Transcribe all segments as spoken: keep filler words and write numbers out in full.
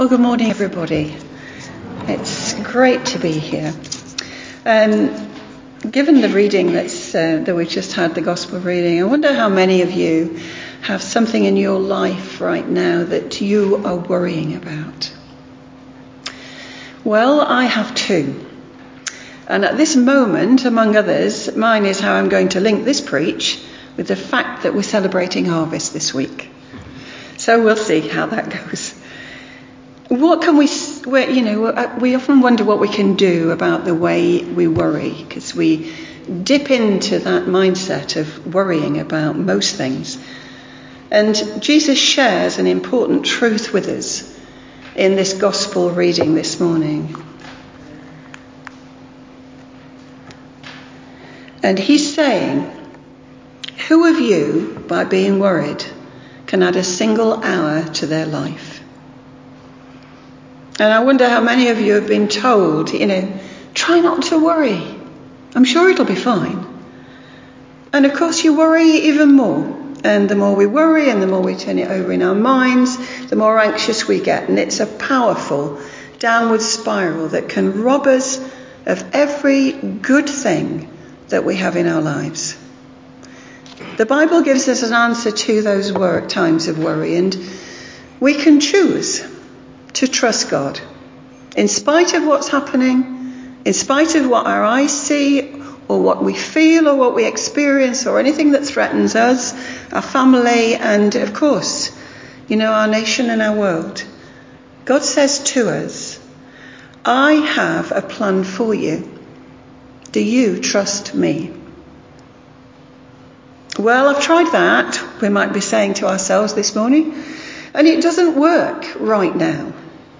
Well, good morning, everybody. It's great to be here. Um, given the reading that's, uh, that we've just had, the gospel reading, I wonder how many of you have something in your life right now that you are worrying about. Well, I have two. And at this moment, among others, mine is how I'm going to link this preach with the fact that we're celebrating harvest this week. So we'll see how that goes. What can we, you know, we often wonder what we can do about the way we worry, because we dip into that mindset of worrying about most things. And Jesus shares an important truth with us in this gospel reading this morning. And he's saying, who of you, by being worried, can add a single hour to their life? And I wonder how many of you have been told, you know, try not to worry. I'm sure it'll be fine. And of course you worry even more. And the more we worry and the more we turn it over in our minds, the more anxious we get. And it's a powerful downward spiral that can rob us of every good thing that we have in our lives. The Bible gives us an answer to those work times of worry, and we can choose to trust God. In spite of what's happening, in spite of what our eyes see, or what we feel, or what we experience, or anything that threatens us, our family, and of course, you know, our nation and our world, God says to us, I have a plan for you. Do you trust me? Well, I've tried that, we might be saying to ourselves this morning, and it doesn't work right now.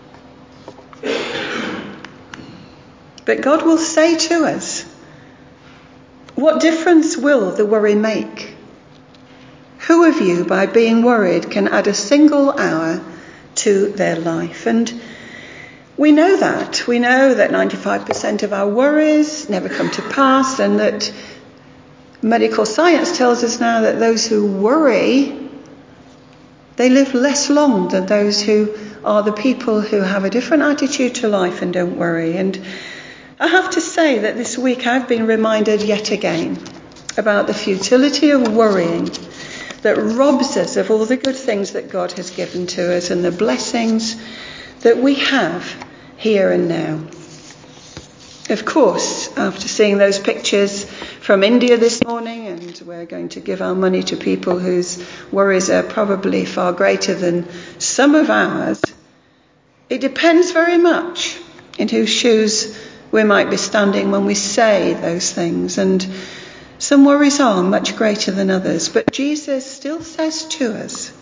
But God will say to us, what difference will the worry make? Who of you, by being worried, can add a single hour to their life? And we know that. We know that ninety-five percent of our worries never come to pass, and that medical science tells us now that those who worry, they live less long than those who are the people who have a different attitude to life and don't worry. And I have to say that this week I've been reminded yet again about the futility of worrying that robs us of all the good things that God has given to us and the blessings that we have here and now. Of course, after seeing those pictures from India this morning, and we're going to give our money to people whose worries are probably far greater than some of ours, it depends very much in whose shoes we might be standing when we say those things. And some worries are much greater than others. But Jesus still says to us,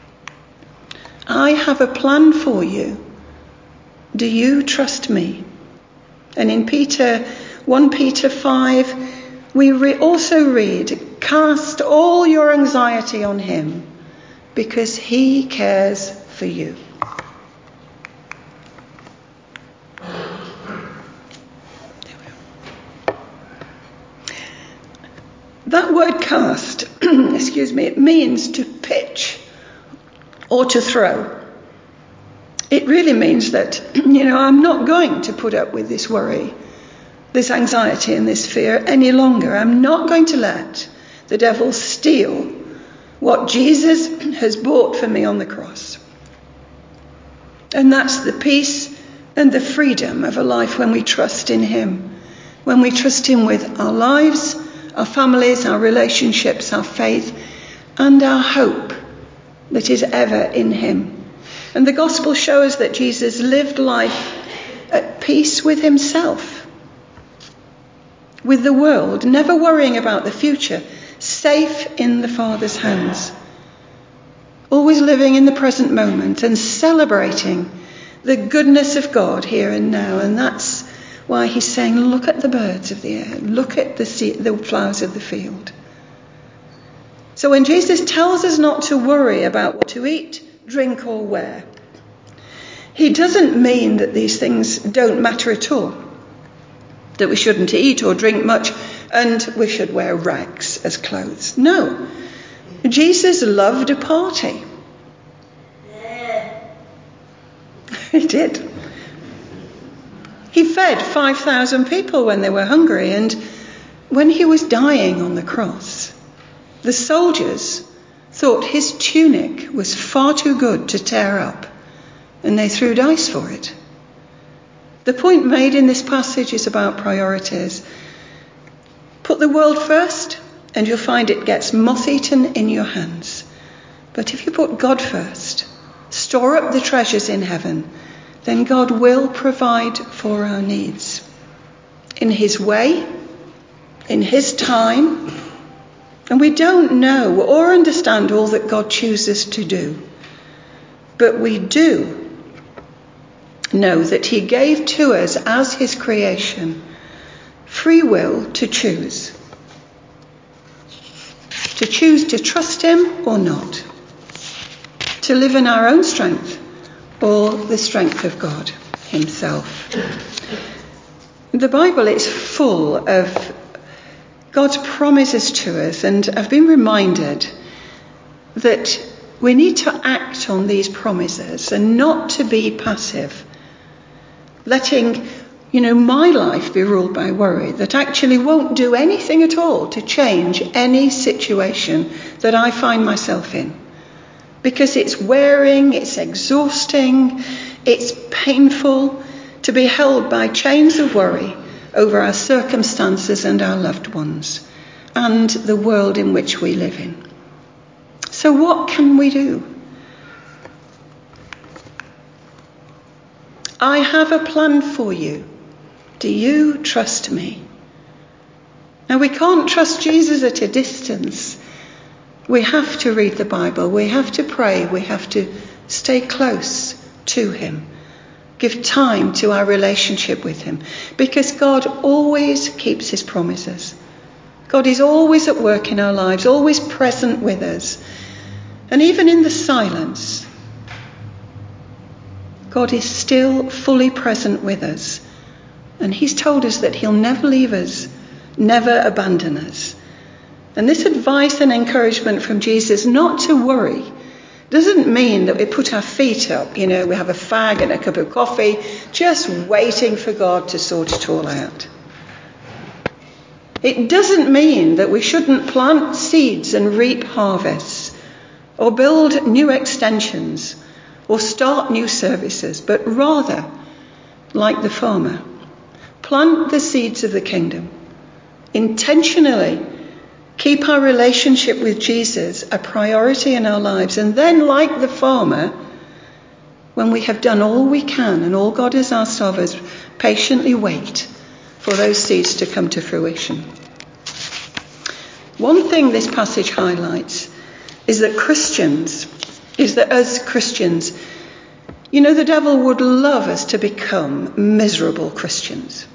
I have a plan for you. Do you trust me? And in Peter, First Peter five, we re- also read, cast all your anxiety on him because he cares for you. That word cast, excuse me, it means to pitch or to throw. It really means that, you know, I'm not going to put up with this worry, this anxiety and this fear any longer. I'm not going to let the devil steal what Jesus has bought for me on the cross. And that's the peace and the freedom of a life when we trust in him, when we trust him with our lives, our families, our relationships, our faith, and our hope that is ever in him. And the gospel shows that Jesus lived life at peace with himself, with the world, never worrying about the future, safe in the Father's hands, always living in the present moment and celebrating the goodness of God here and now. And that's why he's saying, look at the birds of the air, look at the, sea, the flowers of the field. So when Jesus tells us not to worry about what to eat, drink or wear, he doesn't mean that these things don't matter at all, that we shouldn't eat or drink much and we should wear rags as clothes. No, Jesus loved a party. He did. He fed five thousand people when they were hungry, and when he was dying on the cross, the soldiers thought his tunic was far too good to tear up, and they threw dice for it. The point made in this passage is about priorities. Put the world first, and you'll find it gets moth-eaten in your hands. But if you put God first, store up the treasures in heaven, then God will provide for our needs in his way, in his time. And we don't know or understand all that God chooses to do. But we do know that he gave to us as his creation free will to choose. To choose to trust him or not. To live in our own strength or the strength of God himself. The Bible is full of God's promises to us, and I've been reminded that we need to act on these promises and not to be passive, letting, you know, my life be ruled by worry that actually won't do anything at all to change any situation that I find myself in. Because it's wearing, it's exhausting, it's painful to be held by chains of worry over our circumstances and our loved ones and the world in which we live in. So what can we do? I have a plan for you. Do you trust me? Now, we can't trust Jesus at a distance. We have to read the Bible. We have to pray. We have to stay close to him. Give time to our relationship with him. Because God always keeps his promises. God is always at work in our lives, always present with us. And even in the silence, God is still fully present with us. And he's told us that he'll never leave us, never abandon us. And this advice and encouragement from Jesus not to worry doesn't mean that we put our feet up, you know, we have a fag and a cup of coffee, just waiting for God to sort it all out. It doesn't mean that we shouldn't plant seeds and reap harvests, or build new extensions, or start new services, but rather, like the farmer, plant the seeds of the kingdom, intentionally keep our relationship with Jesus a priority in our lives, and then, like the farmer, when we have done all we can and all God has asked of us, patiently wait for those seeds to come to fruition. One thing this passage highlights is that Christians, is that as Christians, you know, the devil would love us to become miserable Christians.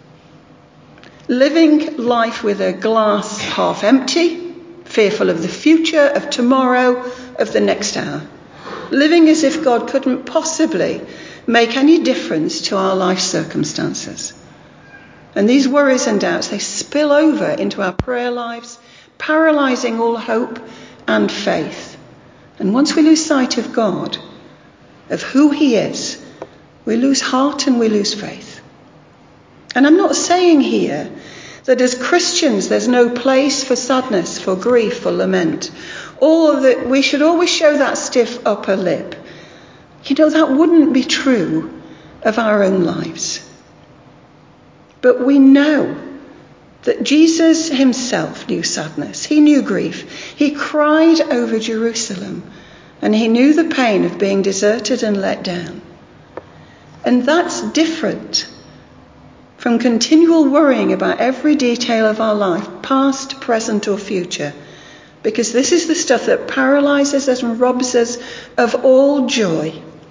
Living life with a glass half empty, fearful of the future, of tomorrow, of the next hour. Living as if God couldn't possibly make any difference to our life circumstances. And these worries and doubts, they spill over into our prayer lives, paralysing all hope and faith. And once we lose sight of God, of who he is, we lose heart and we lose faith. And I'm not saying here that as Christians there's no place for sadness, for grief, for lament, or that we should always show that stiff upper lip. You know, that wouldn't be true of our own lives. But we know that Jesus himself knew sadness. He knew grief. He cried over Jerusalem, and he knew the pain of being deserted and let down. And that's different from continual worrying about every detail of our life, past, present or future, because this is the stuff that paralyzes us and robs us of all joy.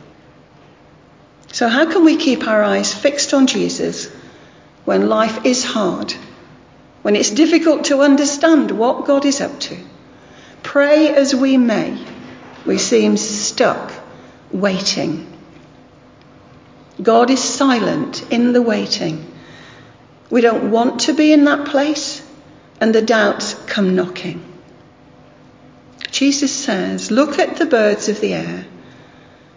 So how can we keep our eyes fixed on Jesus when life is hard, when it's difficult to understand what God is up to? Pray as we may, we seem stuck, waiting. God is silent in the waiting. We don't want to be in that place, and the doubts come knocking. Jesus says, look at the birds of the air.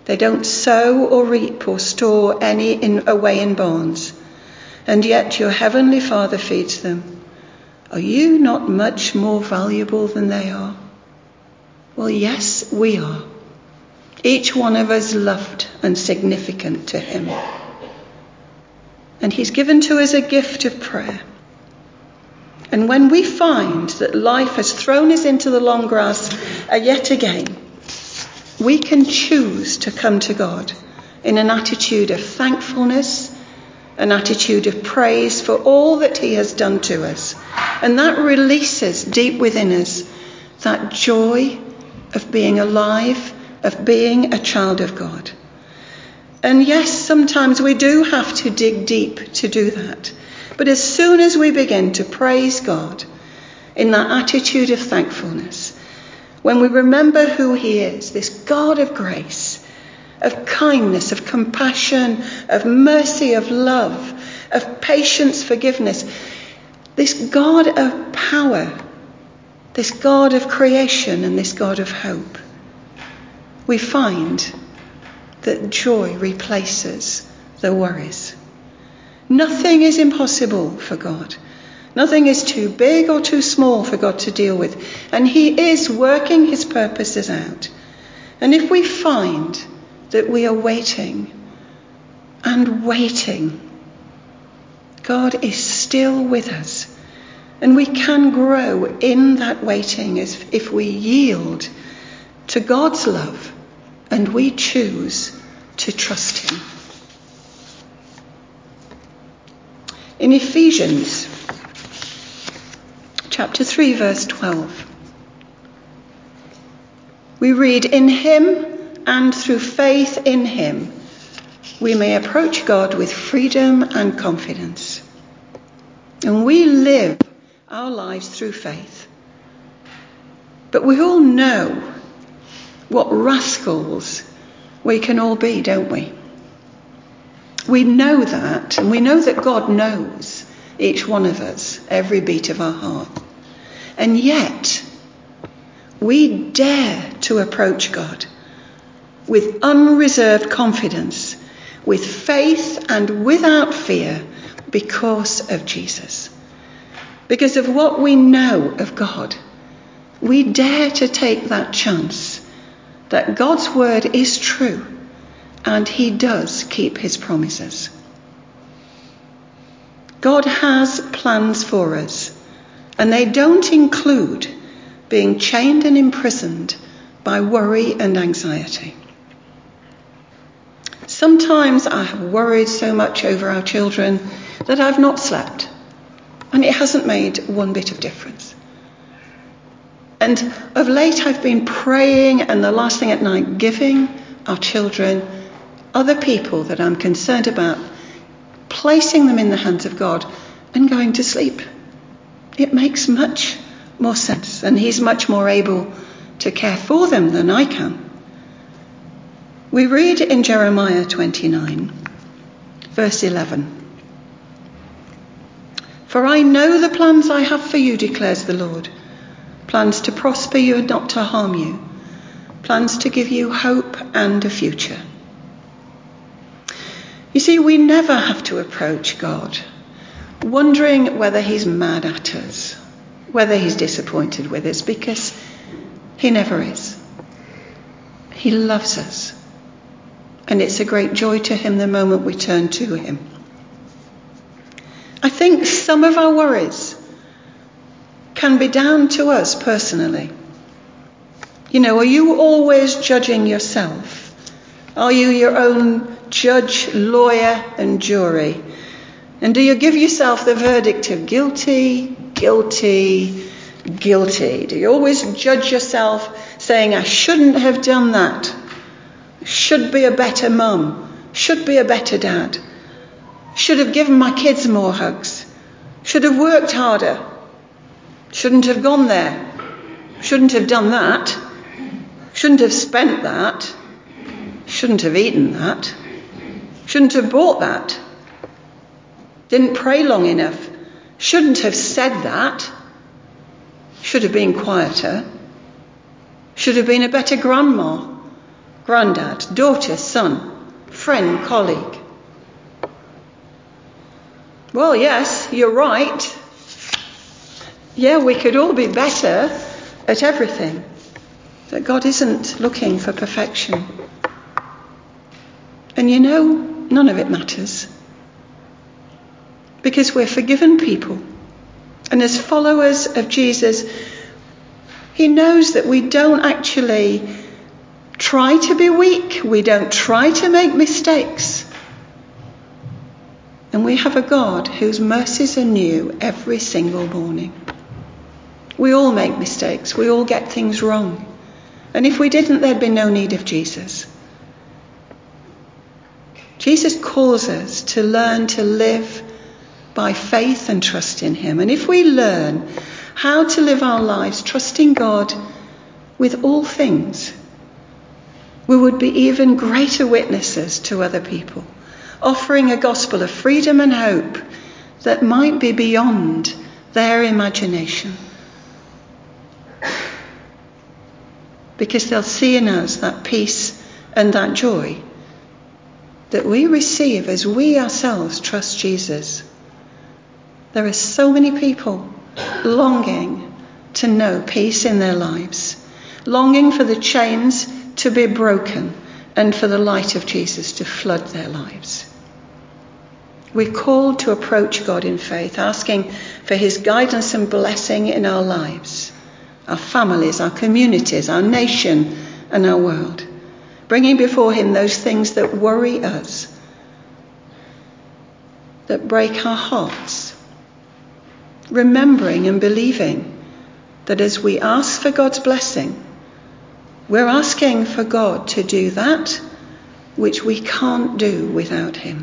They don't sow or reap or store any in, away in barns, and yet your heavenly Father feeds them. Are you not much more valuable than they are? Well, yes, we are. Each one of us loved and significant to him. And he's given to us a gift of prayer. And when we find that life has thrown us into the long grass uh, yet again, we can choose to come to God in an attitude of thankfulness, an attitude of praise for all that he has done to us. And that releases deep within us that joy of being alive, of being a child of God. And yes, sometimes we do have to dig deep to do that. But as soon as we begin to praise God in that attitude of thankfulness, when we remember who he is, this God of grace, of kindness, of compassion, of mercy, of love, of patience, forgiveness, this God of power, this God of creation and this God of hope, we find that joy replaces the worries. Nothing is impossible for God. Nothing is too big or too small for God to deal with. And he is working his purposes out. And if we find that we are waiting and waiting, God is still with us. And we can grow in that waiting as if we yield to God's love and we choose to trust him. In Ephesians chapter three, verse twelve, we read, "In him and through faith in him, we may approach God with freedom and confidence." And we live our lives through faith. But we all know what rascals we can all be, don't we? We know that, and we know that God knows each one of us, every beat of our heart. And yet, we dare to approach God with unreserved confidence, with faith and without fear, because of Jesus. Because of what we know of God. We dare to take that chance that God's word is true and he does keep his promises. God has plans for us, and they don't include being chained and imprisoned by worry and anxiety. Sometimes I have worried so much over our children that I've not slept, and it hasn't made one bit of difference. And of late I've been praying, and the last thing at night, giving our children other people that I'm concerned about, placing them in the hands of God and going to sleep. It makes much more sense, and he's much more able to care for them than I can. We read in Jeremiah twenty-nine, verse eleven, "For I know the plans I have for you, declares the Lord, plans to prosper you and not to harm you, plans to give you hope and a future." You see, we never have to approach God wondering whether he's mad at us, whether he's disappointed with us, because he never is. He loves us. And it's a great joy to him the moment we turn to him. I think some of our worries can be down to us personally. You know, are you always judging yourself? Are you your own judge, lawyer, and jury? And do you give yourself the verdict of guilty, guilty, guilty? Do you always judge yourself saying, I shouldn't have done that? Should be a better mum. Should be a better dad. Should have given my kids more hugs. Should have worked harder. Shouldn't have gone there. Shouldn't have done that. Shouldn't have spent that. Shouldn't have eaten that. Shouldn't have bought that. Didn't pray long enough. Shouldn't have said that. Should have been quieter. Should have been a better grandma, granddad, daughter, son, friend, colleague. Well, yes, you're right. Yeah, we could all be better at everything. But God isn't looking for perfection. And you know, none of it matters. Because we're forgiven people. And as followers of Jesus, he knows that we don't actually try to be weak. We don't try to make mistakes. And we have a God whose mercies are new every single morning. We all make mistakes. We all get things wrong. And if we didn't, there'd be no need of Jesus. Jesus calls us to learn to live by faith and trust in him. And if we learn how to live our lives trusting God with all things, we would be even greater witnesses to other people, offering a gospel of freedom and hope that might be beyond their imagination. Because they'll see in us that peace and that joy that we receive as we ourselves trust Jesus. There are so many people longing to know peace in their lives, longing for the chains to be broken and for the light of Jesus to flood their lives. We're called to approach God in faith, asking for his guidance and blessing in our lives, our families, our communities, our nation and our world, bringing before him those things that worry us, that break our hearts, remembering and believing that as we ask for God's blessing, we're asking for God to do that which we can't do without him.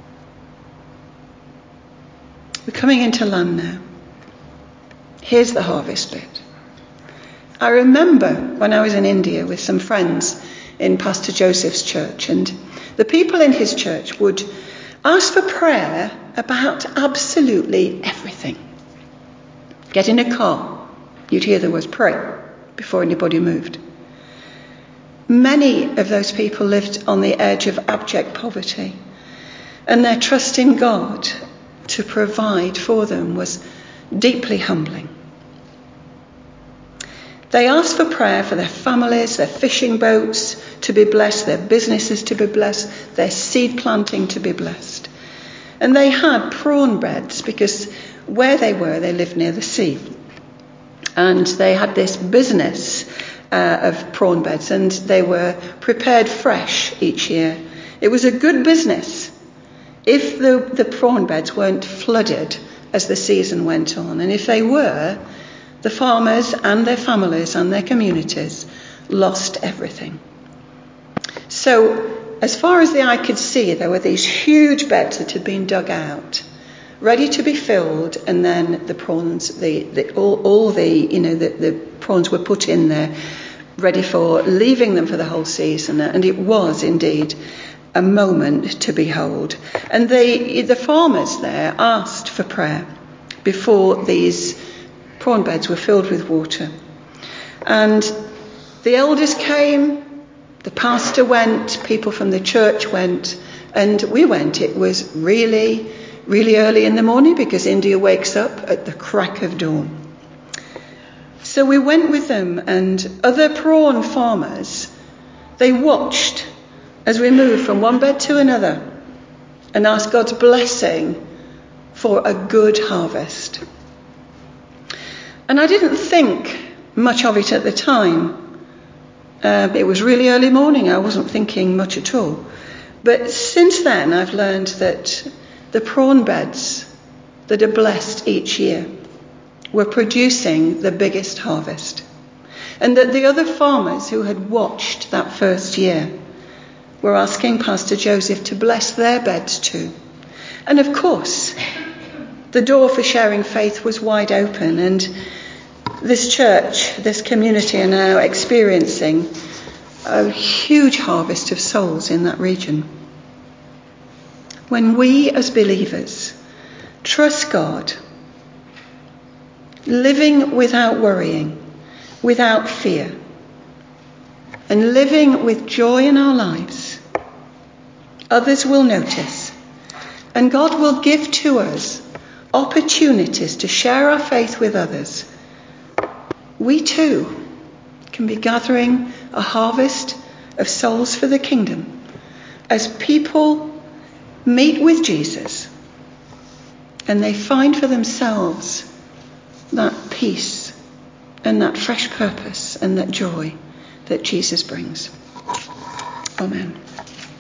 We're coming into land now. Here's the harvest bit. I remember when I was in India with some friends in Pastor Joseph's church, and the people in his church would ask for prayer about absolutely everything. Get in a car, you'd hear the words pray before anybody moved. Many of those people lived on the edge of abject poverty, and their trust in God to provide for them was deeply humbling. They asked for prayer for their families, their fishing boats to be blessed, their businesses to be blessed, their seed planting to be blessed. And they had prawn beds because where they were, they lived near the sea. And they had this business uh, of prawn beds, and they were prepared fresh each year. It was a good business if the, the prawn beds weren't flooded as the season went on. And if they were, the farmers and their families and their communities lost everything. So, as far as the eye could see, there were these huge beds that had been dug out, ready to be filled, and then the prawns, the, the all, all the you know the, the prawns were put in there, ready for leaving them for the whole season. And it was indeed a moment to behold. And they, the farmers there asked for prayer before these prawn beds were filled with water. And the elders came, the pastor went, people from the church went, and we went. It was really, really early in the morning because India wakes up at the crack of dawn. So we went with them, and other prawn farmers, they watched as we moved from one bed to another and asked God's blessing for a good harvest. And I didn't think much of it at the time. Uh, it was really early morning. I wasn't thinking much at all. But since then, I've learned that the prawn beds that are blessed each year were producing the biggest harvest. And that the other farmers who had watched that first year were asking Pastor Joseph to bless their beds too. And of course, the door for sharing faith was wide open, and this church, this community are now experiencing a huge harvest of souls in that region. When we as believers trust God, living without worrying, without fear, and living with joy in our lives, others will notice, and God will give to us opportunities to share our faith with others. We too can be gathering a harvest of souls for the kingdom as people meet with Jesus and they find for themselves that peace and that fresh purpose and that joy that Jesus brings. Amen.